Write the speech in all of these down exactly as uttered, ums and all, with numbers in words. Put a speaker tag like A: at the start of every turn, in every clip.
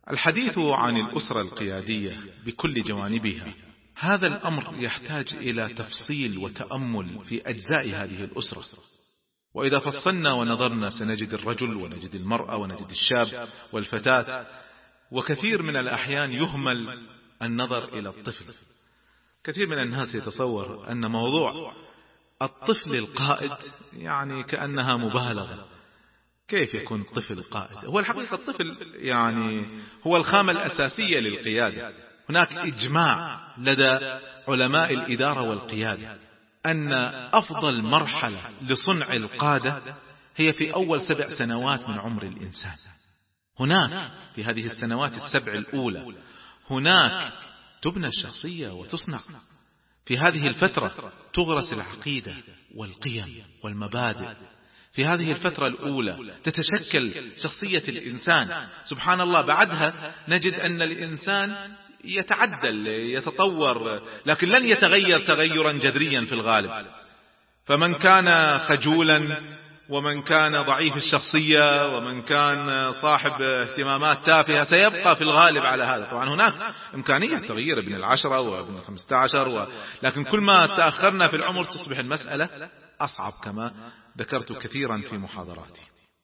A: الحديث عن الأسرة القيادية بكل جوانبها، هذا الأمر يحتاج إلى تفصيل وتأمل في أجزاء هذه الأسرة. وإذا فصلنا ونظرنا سنجد الرجل ونجد المرأة ونجد الشاب والفتاة، وكثير من الأحيان يهمل النظر إلى الطفل. كثير من الناس يتصور أن موضوع الطفل القائد يعني كأنها مبالغة. كيف يكون طفل قائد؟ هو الحقيقة الطفل يعني هو الخامة الأساسية للقيادة. هناك إجماع لدى علماء الإدارة والقيادة أن أفضل مرحلة لصنع القادة هي في أول سبع سنوات من عمر الإنسان. هناك في هذه السنوات السبع الأولى هناك تبنى الشخصية وتصنع. في هذه الفترة تغرس العقيدة والقيم والمبادئ. في هذه الفترة الأولى تتشكل شخصية الإنسان. سبحان الله، بعدها نجد أن الإنسان يتعدل يتطور، لكن لن يتغير تغيرا جذريا في الغالب. فمن كان خجولا ومن كان ضعيف الشخصية ومن كان صاحب اهتمامات تافهة سيبقى في الغالب على هذا. طبعا هناك إمكانية تغيير ابن العشرة وابن الخمسة عشر و... لكن كل ما تأخرنا في العمر تصبح المسألة أصعب كما ذكرت كثيرا في محاضراتي.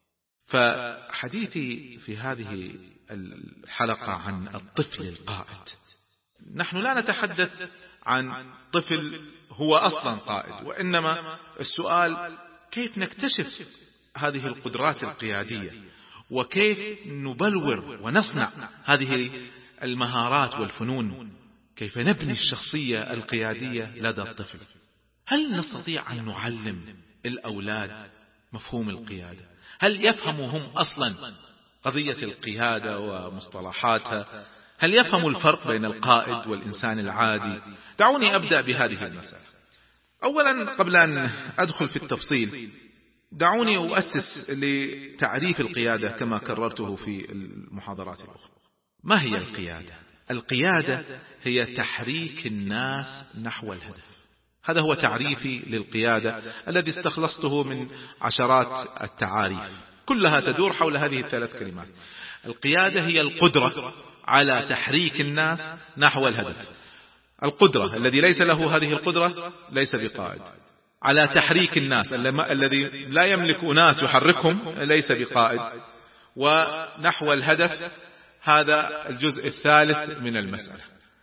A: فحديثي في هذه الحلقة عن الطفل القائد. نحن لا نتحدث عن طفل هو أصلا قائد، وإنما السؤال كيف نكتشف هذه القدرات القيادية، وكيف نبلور ونصنع هذه المهارات والفنون، كيف نبني الشخصية القيادية لدى الطفل. هل نستطيع أن نعلم الأولاد مفهوم القيادة؟ هل يفهموا هم أصلا قضية القيادة ومصطلحاتها؟ هل يفهموا الفرق بين القائد والإنسان العادي؟ دعوني أبدأ بهذه المسألة. أولا، قبل أن أدخل في التفصيل، دعوني أؤسس لتعريف القيادة كما كررته في المحاضرات الأخرى. ما هي القيادة؟ القيادة هي تحريك الناس نحو الهدف. هذا هو تعريفي للقيادة الذي استخلصته من عشرات التعاريف، كلها تدور حول هذه الثلاث كلمات. القيادة هي القدرة على تحريك الناس نحو الهدف. القدرة، الذي ليس له هذه القدرة ليس بقائد. على تحريك الناس، الذي لا يملك ناس يحركهم ليس بقائد. ونحو الهدف، هذا الجزء الثالث من المسألة.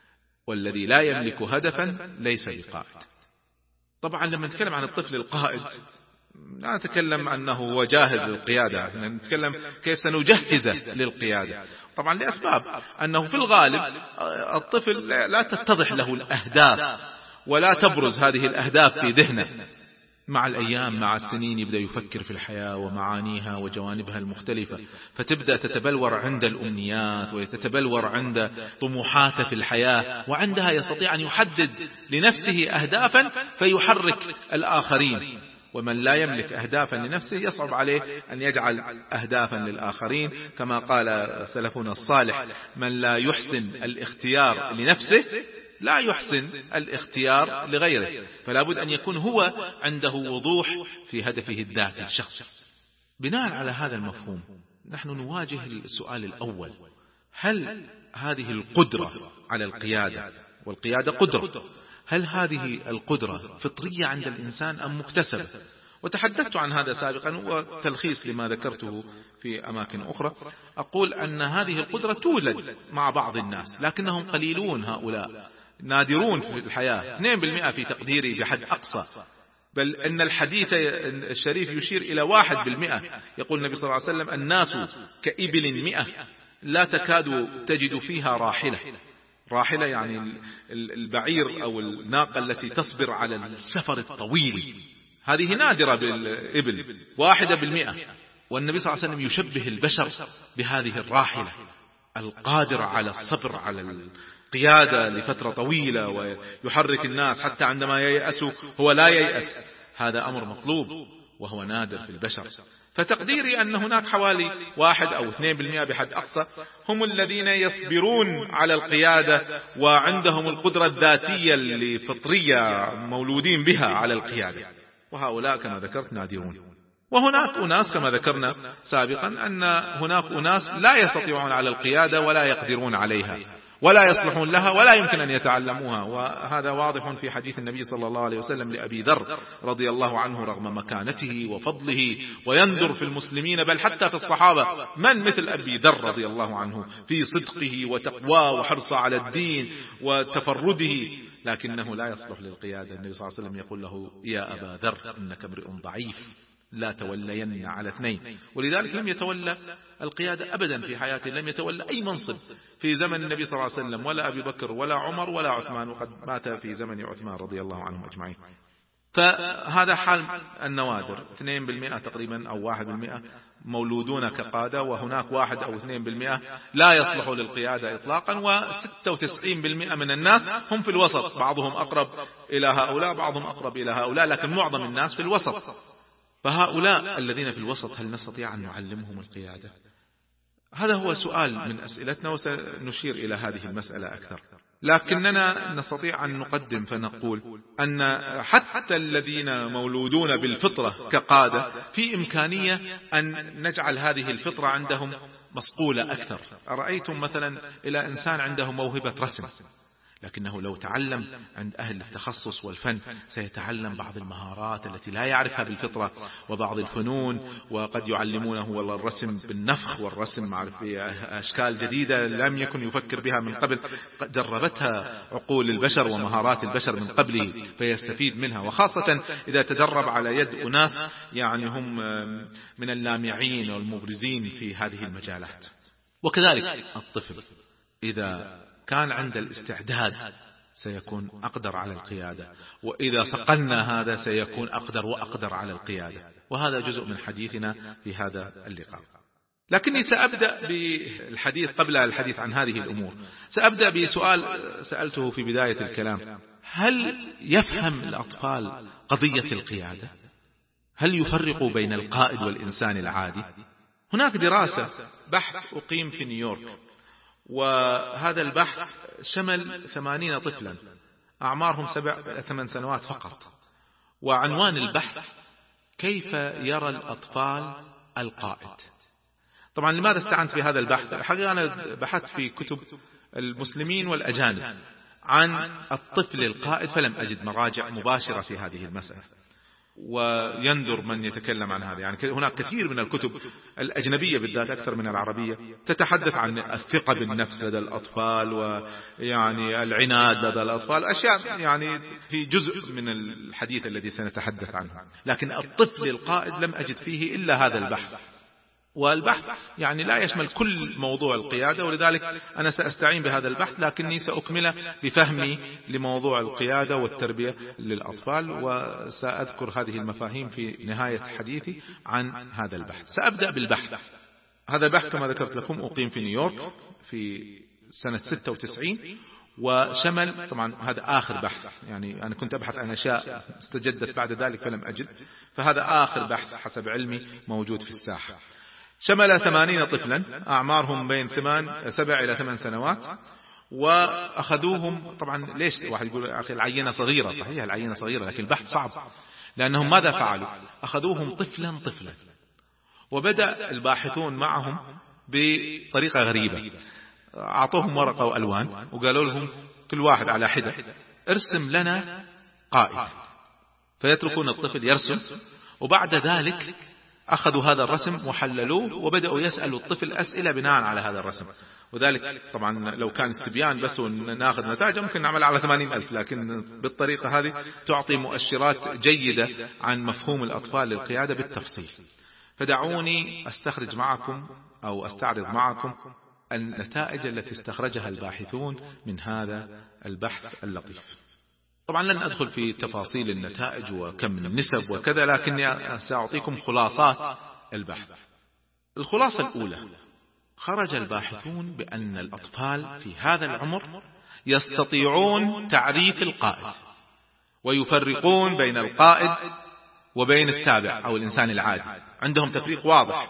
A: والذي لا يملك هدفا ليس بقائد. طبعا لما نتكلم عن الطفل القائد لا نتكلم أنه هو جاهز للقيادة، نتكلم كيف سنجهزه للقيادة. طبعا لأسباب، أنه في الغالب الطفل لا تتضح له الأهداف ولا تبرز هذه الأهداف في ذهنه. مع الأيام مع السنين يبدأ يفكر في الحياة ومعانيها وجوانبها المختلفة، فتبدأ تتبلور عند الأمنيات ويتتبلور عند طموحاته في الحياة، وعندها يستطيع أن يحدد لنفسه أهدافا فيحرك الآخرين. ومن لا يملك أهدافا لنفسه يصعب عليه أن يجعل أهدافا للآخرين، كما قال سلفنا الصالح: من لا يحسن الاختيار لنفسه لا يحسن الاختيار لغيره. فلا بد أن يكون هو عنده وضوح في هدفه الذاتي الشخصي. بناء على هذا المفهوم نحن نواجه السؤال الأول: هل هذه القدرة على القيادة، والقيادة قدرة، هل هذه القدرة فطرية عند الإنسان أم مكتسبة؟ وتحدثت عن هذا سابقا، وتلخيص لما ذكرته في أماكن أخرى. أقول أن هذه القدرة تولد مع بعض الناس، لكنهم قليلون، هؤلاء نادرون في الحياة، اثنين بالمئة في تقديري بحد أقصى. بل أن الحديث الشريف يشير إلى واحد بالمئة. يقول النبي صلى الله عليه وسلم: الناس كإبل مئة لا تكاد تجد فيها راحلة. راحلة يعني البعير أو الناقة التي تصبر على السفر الطويل، هذه نادرة بالإبل، واحدة بالمئة. والنبي صلى الله عليه وسلم يشبه البشر بهذه الراحلة القادرة على الصبر على القيادة لفترة طويلة، ويحرك الناس حتى عندما ييأسوا هو لا ييأس. هذا أمر مطلوب وهو نادر في البشر. فتقديري أن هناك حوالي واحد أو اثنين بالمئة بحد أقصى هم الذين يصبرون على القيادة وعندهم القدرة الذاتية الفطرية مولودين بها على القيادة، وهؤلاء كما ذكرت نادرون. وهناك أناس كما ذكرنا سابقا أن هناك أناس لا يستطيعون على القيادة ولا يقدرون عليها ولا يصلحون لها ولا يمكن أن يتعلموها، وهذا واضح في حديث النبي صلى الله عليه وسلم لأبي ذر رضي الله عنه رغم مكانته وفضله ويندر في المسلمين بل حتى في الصحابة من مثل أبي ذر رضي الله عنه في صدقه وتقواه وحرصه على الدين وتفرده، لكنه لا يصلح للقيادة. النبي صلى الله عليه وسلم يقول له يا أبا ذر إنك امرئ ضعيف لا تولين على اثنين، ولذلك لم يتولى القيادة أبدا في حياته، لم يتولى أي منصب في زمن النبي صلى الله عليه وسلم ولا أبي بكر ولا عمر ولا عثمان، وقد مات في زمن عثمان رضي الله عنهم أجمعين. فهذا حال النوادر، اثنين بالمئة تقريبا أو واحد بالمئة مولودون كقادة، وهناك واحد أو اثنين بالمئة لا يصلحوا للقيادة إطلاقا، وستة وتسعين بالمئة من الناس هم في الوسط، بعضهم أقرب إلى هؤلاء بعضهم أقرب إلى هؤلاء، لكن معظم الناس في الوسط. فهؤلاء الذين في الوسط هل نستطيع أن نعلمهم القيادة؟ هذا هو سؤال من أسئلتنا، وسنشير إلى هذه المسألة أكثر. لكننا نستطيع أن نقدم فنقول أن حتى الذين مولودون بالفطرة كقادة في إمكانية أن نجعل هذه الفطرة عندهم مصقولة أكثر. أرأيتم مثلا إلى إنسان عنده موهبة رسم، لكنه لو تعلم عند أهل التخصص والفن سيتعلم بعض المهارات التي لا يعرفها بالفطرة وبعض الفنون، وقد يعلمونه والله الرسم بالنفخ والرسم معرف أشكال جديدة لم يكن يفكر بها من قبل، جربتها عقول البشر ومهارات البشر من قبله فيستفيد منها، وخاصة إذا تدرب على يد أناس يعني هم من اللامعين والمبرزين في هذه المجالات. وكذلك الطفل إذا كان عند الاستعداد سيكون أقدر على القيادة، وإذا صقلنا هذا سيكون أقدر وأقدر على القيادة، وهذا جزء من حديثنا في هذا اللقاء. لكني سأبدأ بالحديث قبل الحديث عن هذه الأمور، سأبدأ بسؤال سألته في بداية الكلام: هل يفهم الأطفال قضية القيادة؟ هل يفرقوا بين القائد والإنسان العادي؟ هناك دراسة بحث أقيم في نيويورك، وهذا البحث شمل ثمانين طفلا أعمارهم سبع ثمان سنوات فقط، وعنوان البحث: كيف يرى الأطفال القائد؟ طبعا لماذا استعنت بهذا البحث؟ الحقيقة أنا بحثت في كتب المسلمين والأجانب عن الطفل القائد فلم أجد مراجع مباشرة في هذه المسألة، ويندر من يتكلم عن هذا. يعني هناك كثير من الكتب الأجنبية بالذات أكثر من العربية تتحدث عن الثقة بالنفس لدى الأطفال، ويعني العناد لدى الأطفال، أشياء يعني في جزء من الحديث الذي سنتحدث عنه. لكن الطفل القائد لم أجد فيه إلا هذا البحث، والبحث يعني لا يشمل كل موضوع القيادة، ولذلك أنا سأستعين بهذا البحث، لكني سأكمله بفهمي لموضوع القيادة والتربية للأطفال، وسأذكر هذه المفاهيم في نهاية حديثي عن هذا البحث. سأبدأ بالبحث. هذا البحث كما ذكرت لكم أقيم في نيويورك في سنة ستة وتسعين، وشمل طبعا هذا آخر بحث، يعني أنا كنت أبحث عن أشياء استجدت بعد ذلك فلم أجد، فهذا آخر بحث حسب علمي موجود في الساحة. شمل ثمانين طفلا أعمارهم بين ثمان سبع إلى ثمان سنوات، وأخذوهم طبعا. ليش واحد يقول أخي العينة صغيرة؟ صحيح العينة صغيرة، لكن البحث صعب، لأنهم ماذا فعلوا؟ أخذوهم طفلا طفلا، وبدأ الباحثون معهم بطريقة غريبة. أعطوهم ورقة وألوان وقالوا لهم كل واحد على حدة ارسم لنا قائد، فيتركون الطفل يرسم، وبعد ذلك أخذوا هذا الرسم وحللوه وبدأوا يسألوا الطفل أسئلة بناء على هذا الرسم. وذلك طبعا لو كان استبيان بس وناخذ نتائج ممكن نعمل على ثمانين ألف، لكن بالطريقة هذه تعطي مؤشرات جيدة عن مفهوم الأطفال للقيادة بالتفصيل. فدعوني أستخرج معكم أو أستعرض معكم النتائج التي استخرجها الباحثون من هذا البحث اللطيف. طبعا لن أدخل في تفاصيل النتائج وكم من النسب وكذا، لكني سأعطيكم خلاصات البحث. الخلاصة الأولى: خرج الباحثون بأن الأطفال في هذا العمر يستطيعون تعريف القائد، ويفرقون بين القائد وبين التابع أو الإنسان العادي، عندهم تفريق واضح.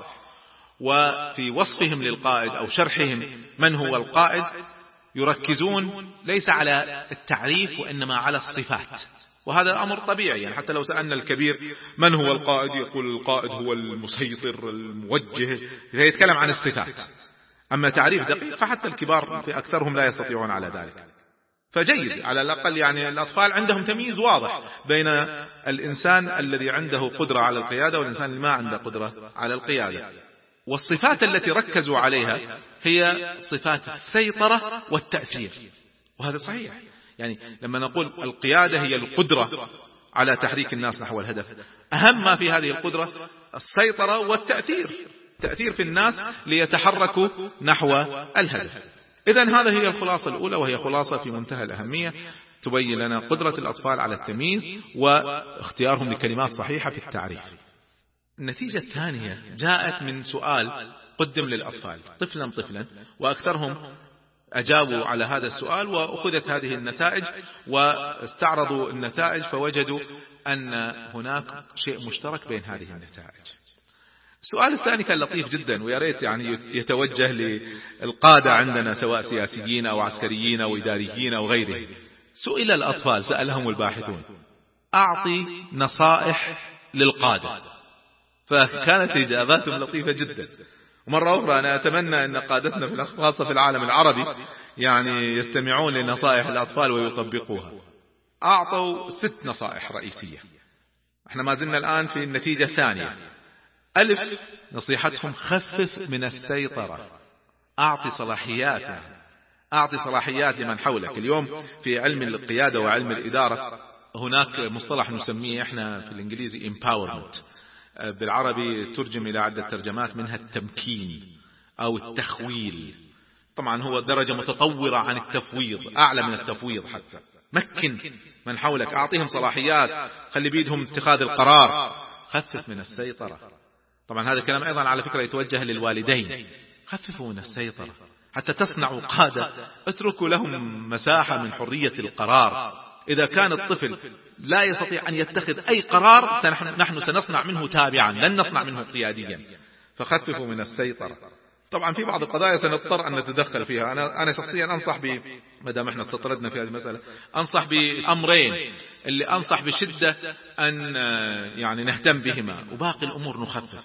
A: وفي وصفهم للقائد أو شرحهم من هو القائد يركزون ليس على التعريف وإنما على الصفات، وهذا أمر طبيعي. يعني حتى لو سألنا الكبير من هو القائد، يقول القائد هو المسيطر الموجه، فيتكلم عن الصفات. أما تعريف دقيق فحتى الكبار في أكثرهم لا يستطيعون على ذلك. فجيد على الأقل يعني الأطفال عندهم تمييز واضح بين الإنسان الذي عنده قدرة على القيادة والإنسان اللي ما عنده قدرة على القيادة. والصفات التي ركزوا عليها هي صفات السيطرة والتأثير، وهذا صحيح. يعني لما نقول القيادة هي القدرة على تحريك الناس نحو الهدف، أهم ما في هذه القدرة السيطرة والتأثير، تأثير في الناس ليتحركوا نحو الهدف. إذن هذا هي الخلاصة الأولى، وهي خلاصة في منتهى الأهمية تبين لنا قدرة الأطفال على التمييز واختيارهم لكلمات صحيحة في التعريف. النتيجة الثانية جاءت من سؤال قدم للأطفال طفلا طفلا، وأكثرهم أجابوا على هذا السؤال، وأخذت هذه النتائج واستعرضوا النتائج فوجدوا أن هناك شيء مشترك بين هذه النتائج. السؤال الثاني كان لطيف جدا، ويا ريت يعني يتوجه للقادة عندنا سواء سياسيين أو عسكريين أو إداريين أو غيره. سئل الأطفال، سألهم الباحثون: أعطي نصائح للقادة. فكانت إجاباتهم لطيفة جدا. ومرة أخرى أنا أتمنى أن قادتنا في خاصة في العالم العربي يعني يستمعون لنصائح الأطفال ويطبقوها. أعطوا ست نصائح رئيسية. احنا ما زلنا الآن في النتيجة الثانية. ألف، نصيحتهم: خفف من السيطرة، أعطي صلاحيات، يعني أعطي صلاحيات لمن حولك. اليوم في علم القيادة وعلم الإدارة هناك مصطلح نسميه احنا في الإنجليزي empowerment، بالعربي ترجم إلى عدة ترجمات منها التمكين أو التخويل. طبعا هو درجة متطورة عن التفويض، أعلى من التفويض حتى. مكن من حولك، أعطيهم صلاحيات، خلي بيدهم اتخاذ القرار، خفف من السيطرة. طبعا هذا الكلام أيضا على فكرة يتوجه للوالدين، خففوا من السيطرة حتى تصنعوا قادة، اتركوا لهم مساحة من حرية القرار. إذا كان الطفل لا يستطيع أن يتخذ أي قرار نحن سنصنع منه تابعا، لن نصنع منه قياديا. فخففوا من السيطرة. طبعا في بعض القضايا سنضطر أن نتدخل فيها. أنا أنا شخصيا أنصح ب ما دام احنا استطردنا في هذه المسألة، أنصح بأمرين اللي أنصح بشدة أن يعني نهتم بهما، وباقي الأمور نخفف.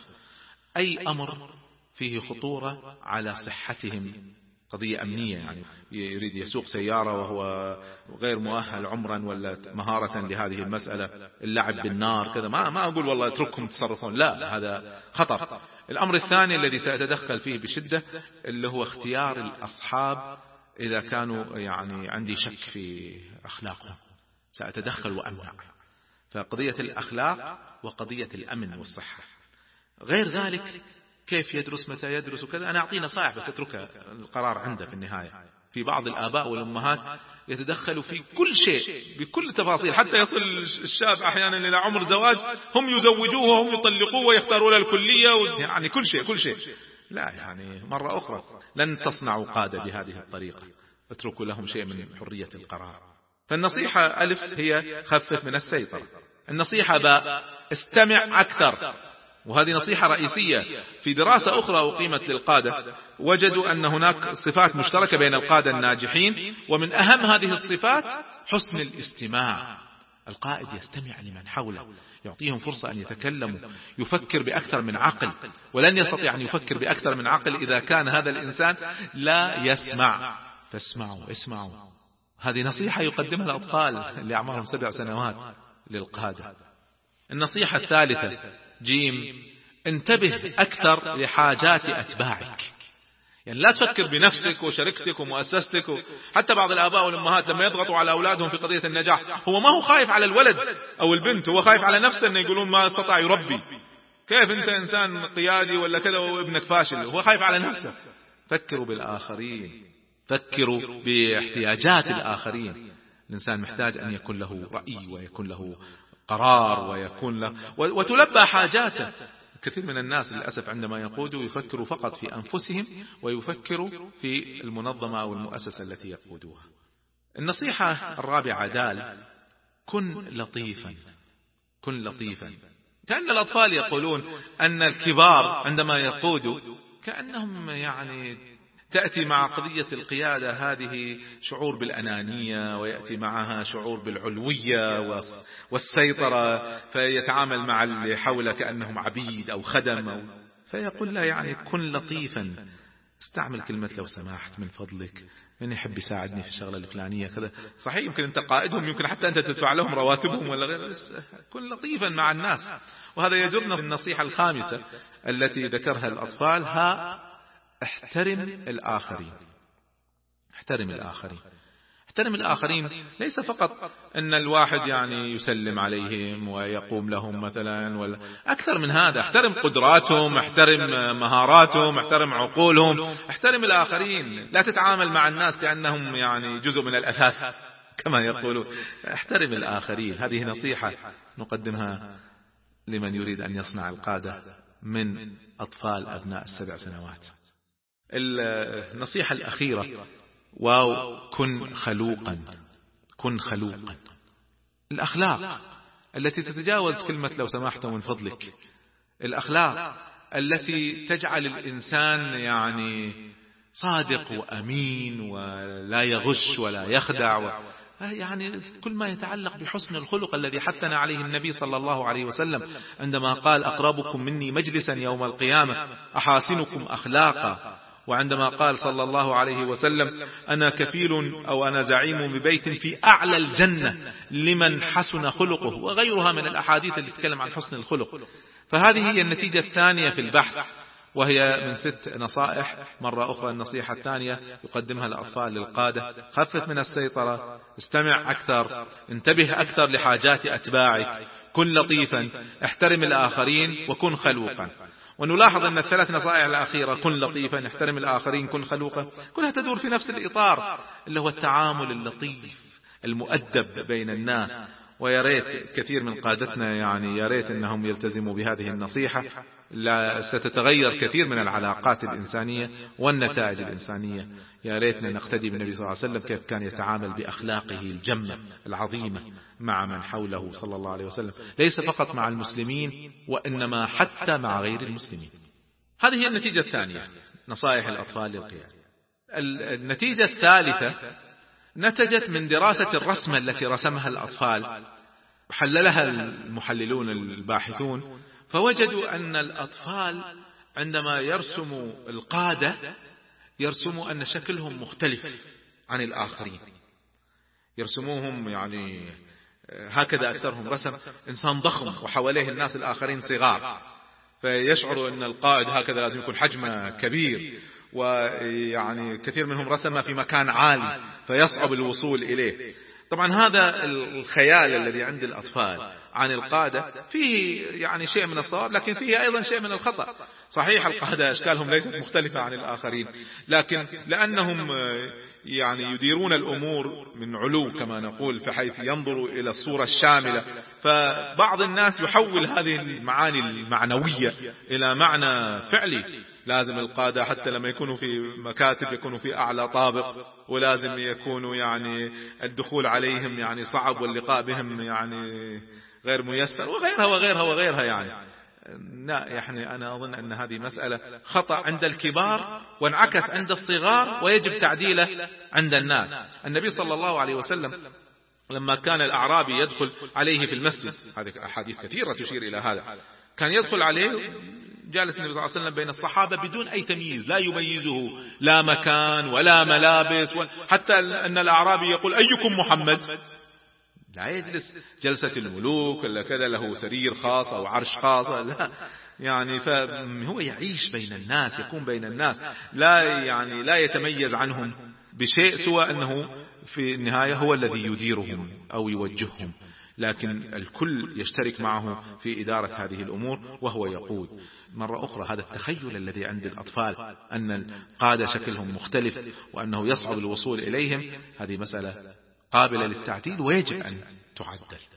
A: أي أمر فيه خطورة على صحتهم، قضية أمنية، يعني يريد يسوق سيارة وهو غير مؤهل عمرا ولا مهارة لهذه المسألة، اللعب بالنار كذا، ما ما أقول والله اتركهم تصرفون، لا، هذا خطر. الأمر الثاني الذي سأتدخل فيه بشدة اللي هو اختيار الأصحاب إذا كانوا يعني عندي شك في أخلاقهم، سأتدخل وأمنع. فقضية الأخلاق وقضية الأمن والصحة. غير ذلك كيف يدرس، متى يدرس وكذا، أنا أعطيه نصائح بس أتركه القرار عنده في النهاية. في بعض الآباء والأمهات يتدخلوا في كل شيء بكل تفاصيل، حتى يصل الشاب أحيانا إلى عمر زواج هم يزوجوه وهم يطلقوه ويختاروا له الكلية، يعني كل شيء كل شيء. لا، يعني مرة أخرى لن تصنعوا قادة بهذه الطريقة، اتركوا لهم شيء من حرية القرار. فالنصيحة ألف هي خفف من السيطرة. النصيحة باء استمع أكثر، وهذه نصيحة رئيسية. في دراسة أخرى أقيمت للقادة وجدوا أن هناك صفات مشتركة بين القادة الناجحين، ومن أهم هذه الصفات حسن الاستماع. القائد يستمع لمن حوله، يعطيهم فرصة أن يتكلموا، يفكر بأكثر من عقل، ولن يستطيع أن يفكر بأكثر من عقل إذا كان هذا الإنسان لا يسمع. فاسمعوا، اسمعوا. هذه نصيحة يقدمها الأطفال اللي أعمارهم سبع سنوات للقادة. النصيحة الثالثة جيم، انتبه أكثر لحاجات أتباعك. يعني لا تفكر بنفسك وشركتك ومؤسستك. حتى بعض الآباء والأمهات لما يضغطوا على أولادهم في قضية النجاح، هو ما هو خايف على الولد أو البنت، هو خايف على نفسه أن يقولون ما استطاع يربي. كيف أنت إنسان قيادي ولا كذا وابنك فاشل؟ هو خايف على نفسه. فكروا بالآخرين، فكروا باحتياجات الآخرين. الإنسان محتاج أن يكون له رأي ويكون له قرار ويكون له وتلبى حاجاته. كثير من الناس للأسف عندما يقودوا يفكروا فقط في أنفسهم ويفكروا في المنظمة أو المؤسسة التي يقودوها. النصيحة الرابعة دال، كن لطيفا، كن لطيفا. كأن الأطفال يقولون أن الكبار عندما يقودوا كأنهم يعني تأتي مع قضية القيادة هذه شعور بالأنانية، ويأتي معها شعور بالعلوية والسيطرة، فيتعامل مع اللي حوله كأنهم عبيد أو خدم أو فيقول لا يعني كن لطيفا، استعمل كلمة لو سمحت من فضلك، من يحب يساعدني في الشغلة الفلانية كذا. صحيح يمكن أنت قائدهم، يمكن حتى أنت تدفع لهم رواتبهم ولا غير، كن لطيفا مع الناس. وهذا يجرنا في النصيحة الخامسة التي ذكرها الأطفال، ها احترم الآخرين. احترم الآخرين احترم الآخرين ليس فقط أن الواحد يعني يسلم عليهم ويقوم لهم مثلا، ولا أكثر من هذا، احترم قدراتهم، احترم مهاراتهم، احترم عقولهم، احترم الآخرين. لا تتعامل مع الناس كأنهم يعني جزء من الأثاث كما يقولون، احترم الآخرين. هذه نصيحة نقدمها لمن يريد أن يصنع القادة من أطفال أبناء السبع سنوات. النصيحة الأخيرة، واو كن خلوقا. كن خلوقا. الأخلاق التي تتجاوز كلمة لو سمحت ومن فضلك، الأخلاق التي تجعل الإنسان يعني صادق وأمين ولا يغش ولا يخدع و... يعني كل ما يتعلق بحسن الخلق الذي حثنا عليه النبي صلى الله عليه وسلم عندما قال أقربكم مني مجلسا يوم القيامة أحاسنكم أخلاقا، وعندما قال صلى الله عليه وسلم أنا كفيل أو أنا زعيم ببيت في أعلى الجنة لمن حسن خلقه، وغيرها من الأحاديث اللي تتكلم عن حسن الخلق. فهذه هي النتيجة الثانية في البحث، وهي من ست نصائح. مرة أخرى النصيحة الثانية يقدمها الأطفال للقادة: خفف من السيطرة، استمع أكثر، انتبه أكثر لحاجات أتباعك، كن لطيفا، احترم الآخرين، وكن خلوقا. ونلاحظ أن الثلاث نصائح الأخيرة، كن لطيفا، احترم الآخرين، كن خلوقا، كلها تدور في نفس الإطار اللي هو التعامل اللطيف المؤدب بين الناس. ويا ريت كثير من قادتنا يعني يا ريت أنهم يلتزموا بهذه النصيحة، لا ستتغير كثير من العلاقات الإنسانية والنتائج الإنسانية. يا ريتنا نقتدي بالنبي صلى الله عليه وسلم كيف كان يتعامل بأخلاقه الجمة العظيمة مع من حوله صلى الله عليه وسلم، ليس فقط مع المسلمين وإنما حتى مع غير المسلمين. هذه هي النتيجة الثانية، نصائح الأطفال للقيادة. النتيجة الثالثة نتجت من دراسة الرسمة التي رسمها الأطفال، حللها المحللون الباحثون، فوجدوا أن الأطفال عندما يرسموا القادة يرسموا أن شكلهم مختلف عن الآخرين، يرسموهم يعني هكذا أكثرهم رسم إنسان ضخم وحواليه الناس الآخرين صغار، فيشعروا أن القائد هكذا لازم يكون حجمه كبير، ويعني كثير منهم رسم في مكان عالي فيصعب الوصول إليه. طبعا هذا الخيال الذي عند الأطفال عن القادة فيه يعني شيء من الصواب، لكن فيه أيضا شيء من الخطأ. صحيح القادة أشكالهم ليست مختلفة عن الآخرين، لكن لأنهم يعني يديرون الأمور من علو كما نقول، فحيث ينظروا إلى الصورة الشاملة، فبعض الناس يحول هذه المعاني المعنوية إلى معنى فعلي. لازم القادة حتى لما يكونوا في مكاتب يكونوا في أعلى طابق، ولازم يكونوا يعني الدخول عليهم يعني صعب، واللقاء بهم يعني غير ميسر، وغيرها وغيرها وغيرها. يعني لا، يعني أنا أظن أن هذه مسألة خطأ عند الكبار وانعكس عند الصغار، ويجب تعديله عند الناس. النبي صلى الله عليه وسلم لما كان الأعرابي يدخل عليه في المسجد، هذه أحاديث كثيرة تشير إلى هذا، كان يدخل عليه جالس النبي صلى الله عليه وسلم بين الصحابة بدون أي تمييز، لا يميزه لا مكان ولا ملابس، حتى أن الأعرابي يقول أيكم محمد، لا يجلس جلسة الملوك ولا كذا له سرير خاص أو عرش خاص، لا، يعني فهو يعيش بين الناس، يكون بين الناس، لا يعني لا يتميز عنهم بشيء سوى أنه في النهاية هو الذي يديرهم أو يوجههم، لكن الكل يشترك معه في إدارة هذه الأمور وهو يقود. مرة أخرى هذا التخيل الذي عند الأطفال أن القادة شكلهم مختلف وأنه يصعب الوصول إليهم، هذه مسألة قابلة للتعديل ويجب أن تعدل.